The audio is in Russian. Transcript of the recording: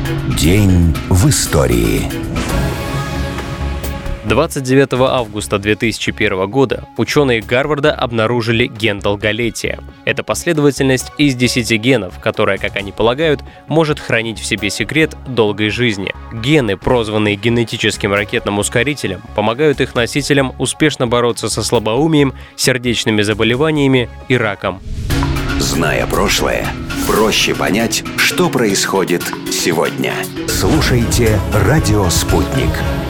День в истории. 29 августа 2001 года ученые Гарварда обнаружили ген долголетия. Это последовательность из 10 генов, которая, как они полагают, может хранить в себе секрет долгой жизни. Гены, прозванные генетическим ракетным ускорителем, помогают их носителям успешно бороться со слабоумием, сердечными заболеваниями и раком. Зная прошлое, проще понять, что происходит сегодня. Слушайте «Радио Спутник».